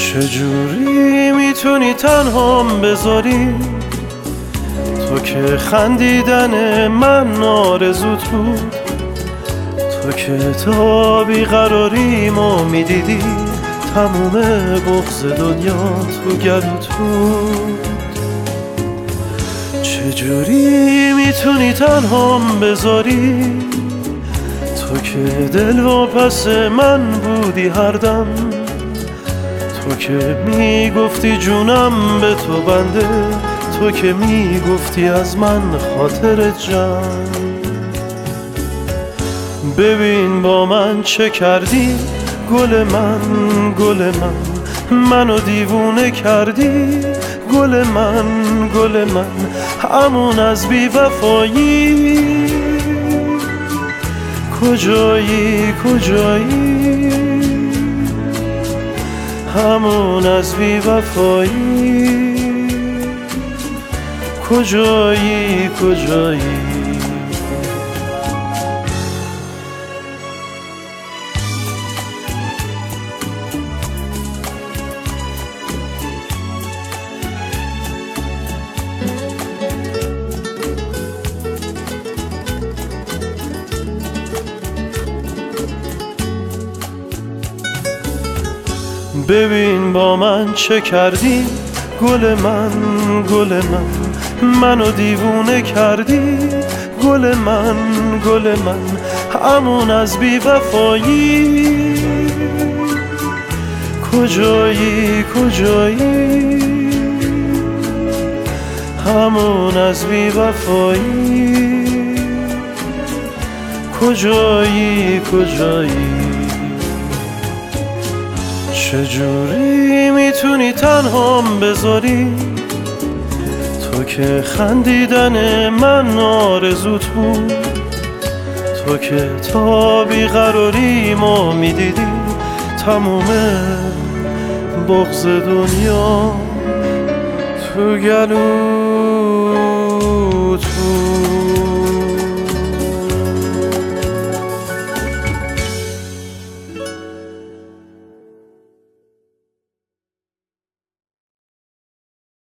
چجوری میتونی تنهام بذاری؟ تو که خندیدن من آرزوت بود، تو که تا بیقراریمو میدیدی تموم بغض دنیا تو گلوت بود. چجوری میتونی تنهام بذاری؟ تو که دل و پس من بودی هر دم، تو که میگفتی جونم به تو بنده، تو که میگفتی از من خاطرت جان. ببین با من چه کردی گل من، گل من، منو دیوونه کردی گل من، گل من، همون از بی وفایی. کجایی کجایی، همون از بی وفایی. کجایی کجایی. ببین با من چه کردی گل من، گل من، منو دیوونه کردی گل من، گل من، همون از بی وفایی. کجایی کجایی، همون از بی وفایی. کجایی کجایی. چجوری میتونی تنهام بذاری؟ تو که خندیدن من آرزوت بود، تو که تا بیقراریمو میدیدی تموم بغض دنیا تو گلوت